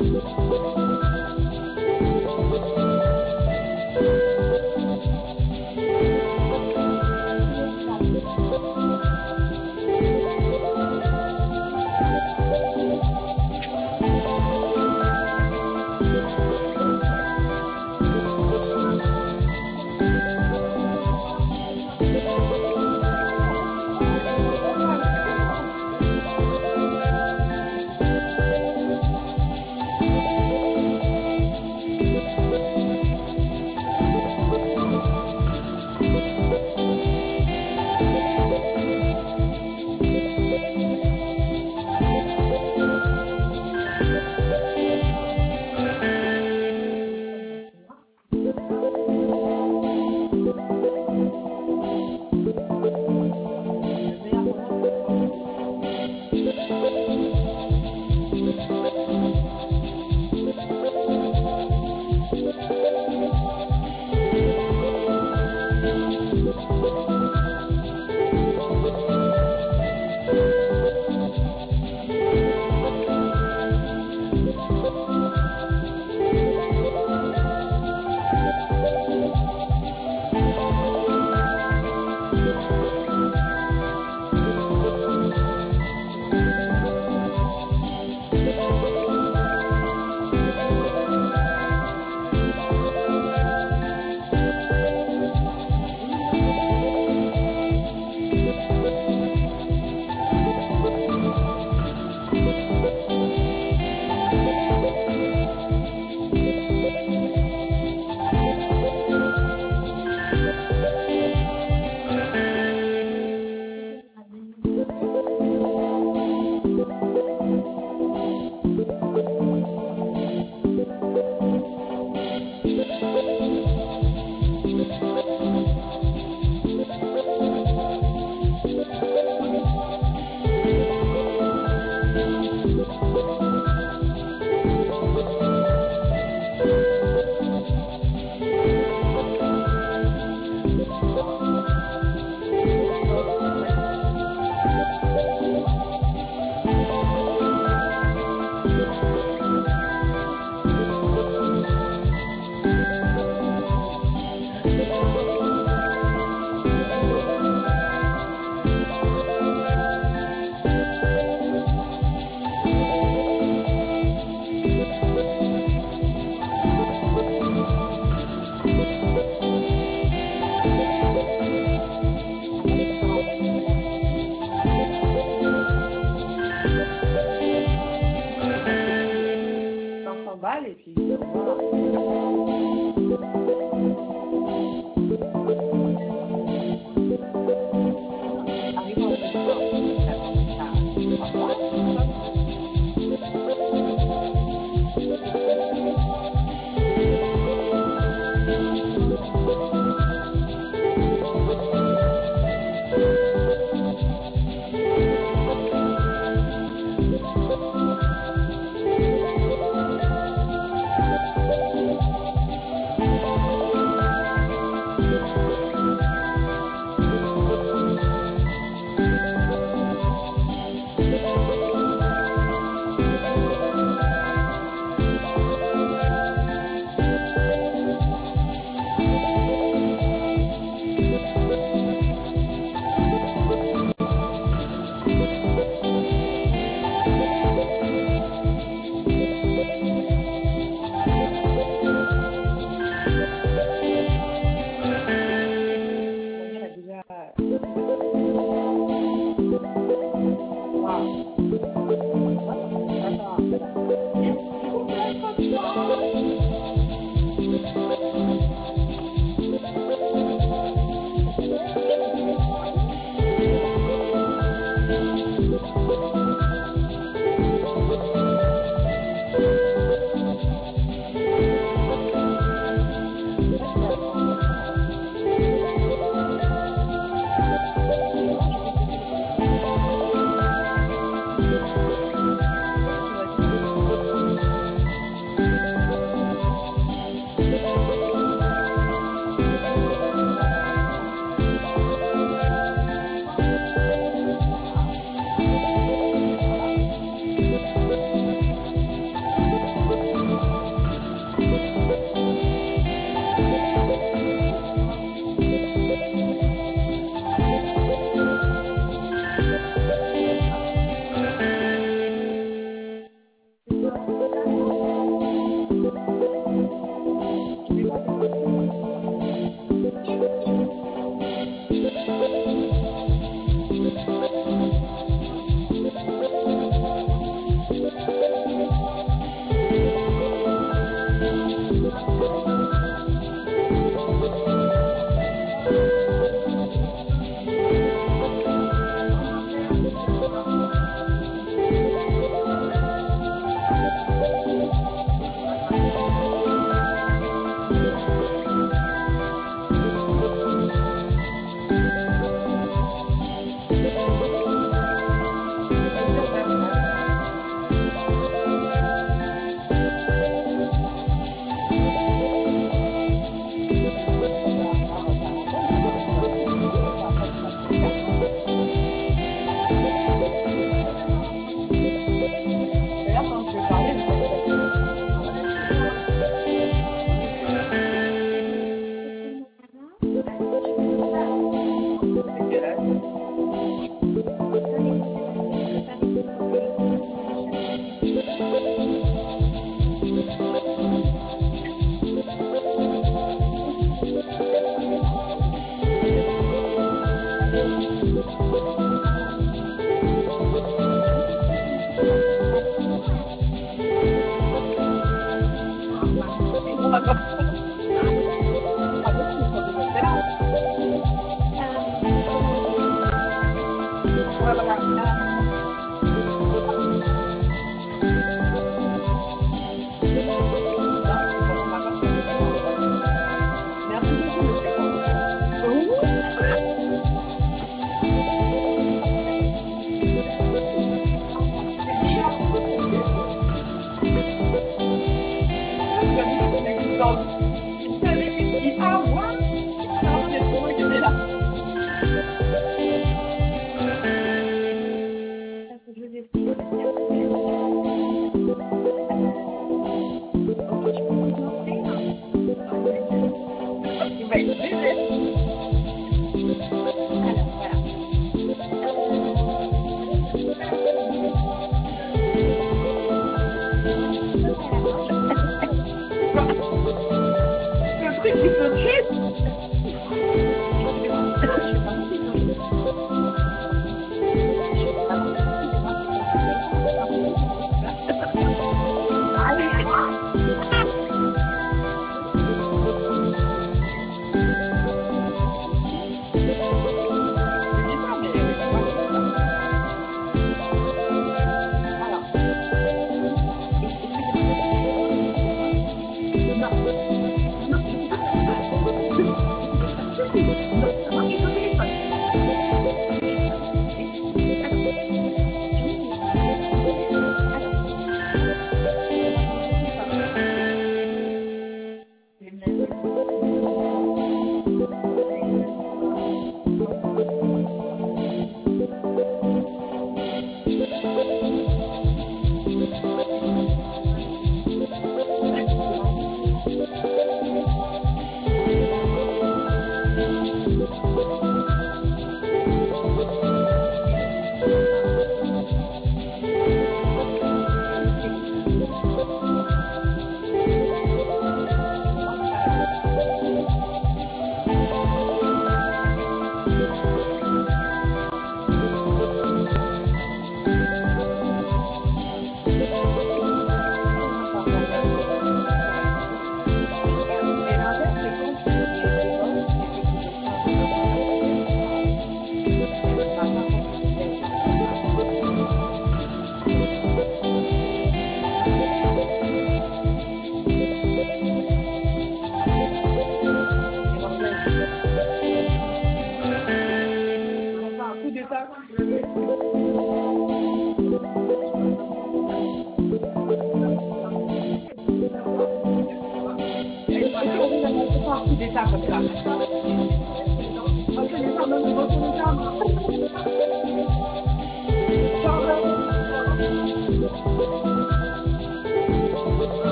s'emballe et puis voilà. Arrive en même temps, ça commence à voir.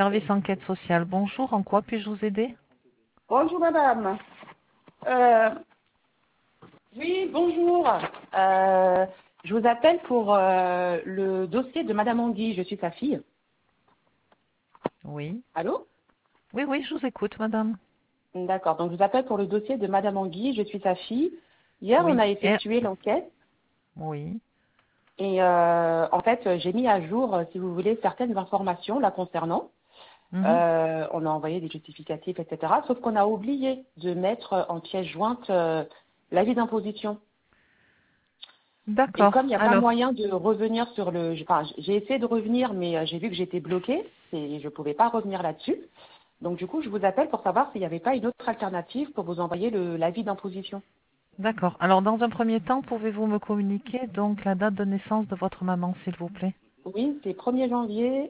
service enquête sociale. Bonjour, en quoi puis-je vous aider? Bonjour madame. Euh, oui, bonjour. Je vous appelle pour le dossier de madame Anguille, je suis sa fille. Oui. Allô? Oui, oui, je vous écoute, madame. D'accord, donc je vous appelle pour le dossier de madame Anguille, je suis sa fille. Hier, on Oui. a effectué l'enquête Oui. et en fait, j'ai mis à jour, si vous voulez, certaines informations la concernant. Mhm. On a envoyé des justificatifs, etc. Sauf qu'on a oublié de mettre en pièce jointe l'avis d'imposition. Et D'accord. comme il n'y a pas Alors, moyen de revenir sur le... Enfin, j'ai essayé de revenir, mais j'ai vu que j'étais bloquée et je ne pouvais pas revenir là-dessus. Donc du coup, je vous appelle pour savoir s'il n'y avait pas une autre alternative pour vous envoyer l'avis d'imposition. d'accord. Alors, dans un premier temps, pouvez-vous me communiquer donc la date de naissance de votre maman, s'il vous plaît? Oui, c'est 1er janvier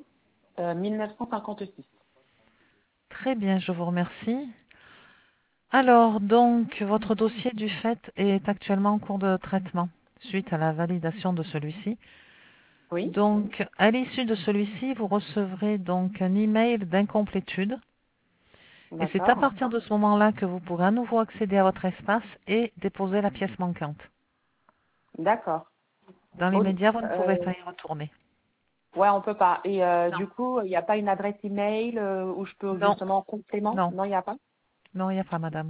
1956. Très bien, je vous remercie. Alors, donc, votre dossier du fait est actuellement en cours de traitement suite à la validation de celui-ci. Oui, Donc, à l'issue de celui-ci, vous recevrez donc un email d'incomplétude. Et c'est à d'accord. partir de ce moment-là que vous pourrez à nouveau accéder à votre espace et déposer la pièce manquante. D'accord. Dans Oh, l'immédiat, vous ne pouvez pas y retourner. ouais, on peut pas. Et Non. du coup, il n'y a pas une adresse email où je peux Non, justement complément? non, Non, il n'y a pas. non, il n'y a pas, madame.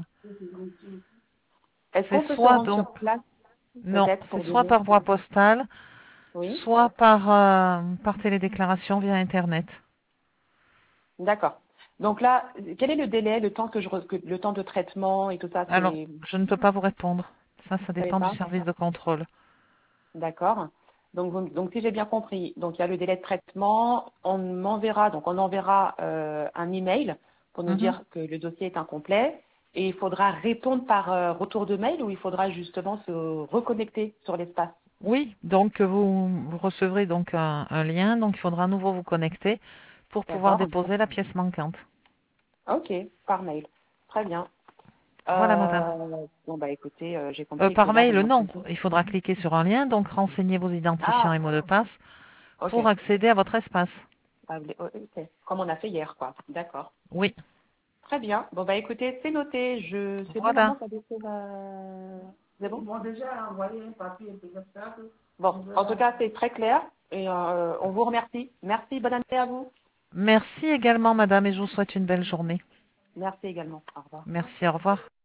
Est-ce C'est qu'on peut se soit rendre donc, sur place non, peut-être c'est pour soit donner? par voie postale, Oui, soit par télédéclaration via Internet. d'accord. Donc là, quel est le délai, le temps le temps de traitement et tout ça, Alors, c'est, je ne peux pas vous répondre. Ça vous savez dépend du pas? service de contrôle. D'accord. Donc, donc si j'ai bien compris, donc il y a le délai de traitement, donc on enverra un email pour nous Mhm. dire que le dossier est incomplet et il faudra répondre par retour de mail ou il faudra justement se reconnecter sur l'espace. Oui, donc vous recevrez donc un lien, donc il faudra à nouveau vous connecter pour pouvoir D'accord. déposer la pièce manquante. Ok, par mail. Très bien. Voilà, madame. Bon bah écoutez, j'ai compris que Par là de mail, mon non. côté. Il faudra cliquer sur un lien, donc renseignez vos identifiants Ah, et mots de passe ok. pour accéder à votre espace. Ok. Comme on a fait hier, quoi. D'accord. Oui, Très bien. Bon bah écoutez, c'est noté. C'est bon voilà. maintenant, ça défait c'est bon? Ils m'ont déjà envoyé un papier ça. Bon, en tout cas, c'est très clair et on vous remercie. Merci, bonne année à vous. Merci également, madame, et je vous souhaite une belle journée. Merci également. Au revoir. Merci, au revoir.